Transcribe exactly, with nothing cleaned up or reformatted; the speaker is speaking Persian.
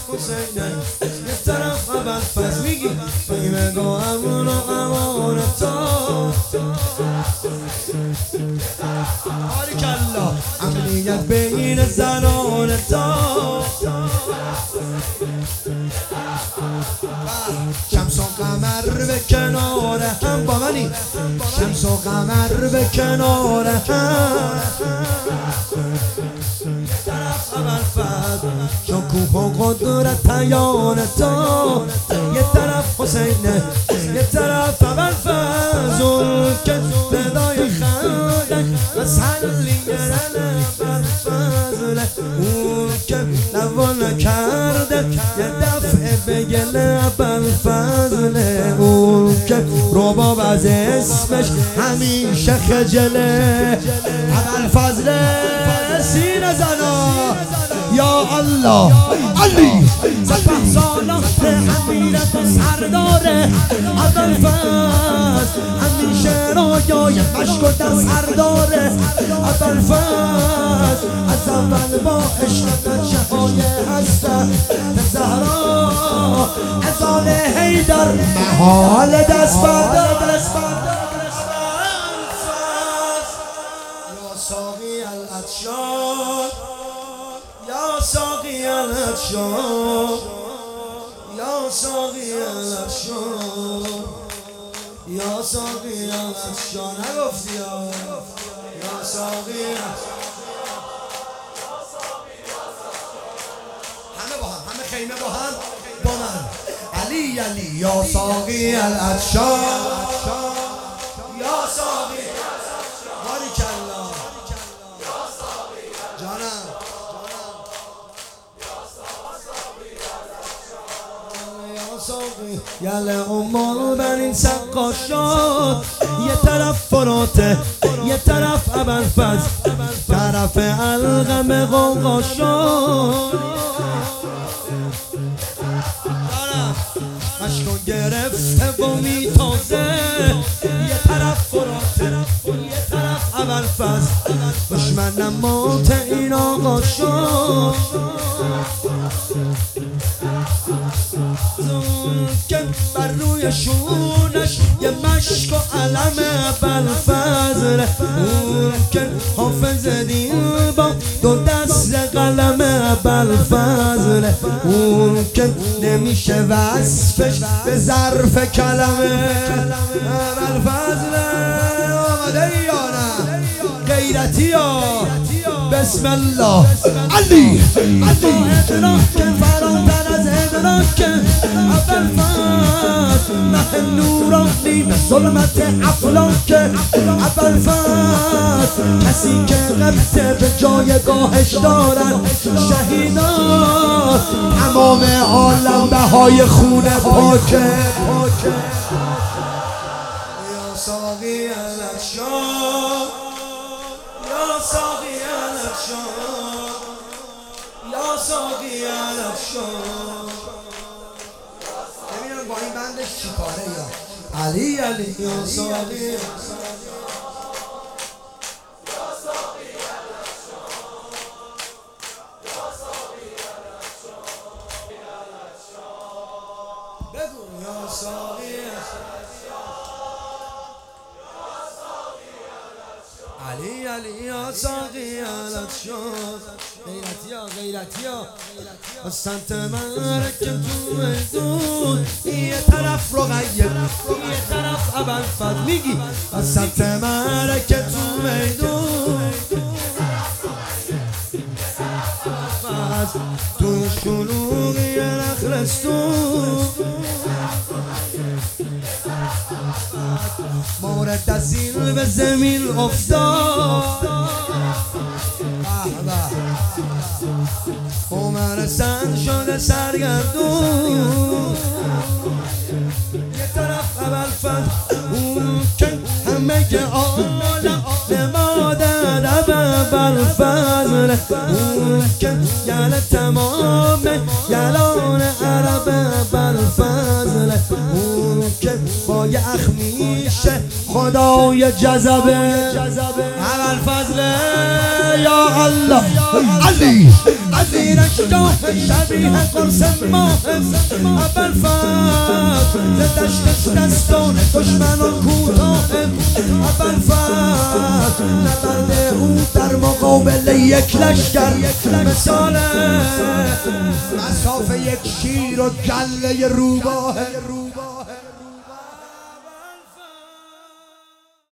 حسینه یه طرف ابوالفضل میگی بگو امون و امان تو باریکالله امنیت بین زنان تو شمس و قمر به کنار هم با منی شمس و قمر به کنار هم ابوالفضل شکوه و قدرت تیان تو یه طرف حسینه یه طرف ابوالفضل اون که صدای خندک و سلیگرن ابوالفضل اون که نوا نکرده یه دفعه بگله ابوالفضل اون که رباب از اسمش همیشه خجله ابوالفضل سینه زنا یا الله علی سپه سالات امیرت و سرداره ابوالفضل همیشه رویای مشک و در سرداره ابوالفضل از اول با عشق نچه های هسته زهرا از آل حیدر محال دست بردار یا ساقی العطشان یا ساقی العطشان یا ساقی العطشان یا ساقی العطشان نگفتی یا ساقی همه با هم همه خیمه با هم با من علی علی یا ساقی العطشان یا ساقی باریکالله جانم یله امال بنین سقا شد یه طرف فراته یه طرف ابوالفضل طرف القم غوغا شد مشکو گرفته و میتازه یه طرف فراته یه طرف ابوالفضل دشمنم موت این آقا شد که بر روی شونش یه مشک و علم ابوالفضل اون که حافظ دین با دو دست قلم ابوالفضل اون که نمیشه وصفش به ظرف کلمه ابوالفضل آمده یا نه غیرتی ها بسم الله علی علی ادراک فراتر از ادراک ابوالفضل نه نورانی نه ظلمت افلاک ابوالفضل کسی که قبطه به جایگاهش دارن شهیدان تمام عالم بهای خون پاکه یا ساقی العطشان یا ساقی العطشان یا ساقی العطشان ببینم با این بندش چی کاره یا علی علی یا ساقی بگو یا ساقی علی علی یا ساقی العطشان غیرتی ها غیرتی ها از سمت مرک تو میدون یه طرف رقیه یه طرف ابوالفضل میگی از سمت مرک تو میدون تو شلوغی نخلستون مورد دستیل به زمین افتاد عمر سند شده سرگردون یه طرف ابوالفضل اون که همه که عالم نمادن ابوالفضل اون که یل تمام یلان عرب ابوالفضل اون که با یخ میشه خدای جذبه اول فضل یا الله علی علی رشتاه شبیه قرص ماه اول فضل دشت دستان دشمنان کوتاه اول فضل نبرد او در مقابل یک لشکر مثال مساف یک شیر و گله روباه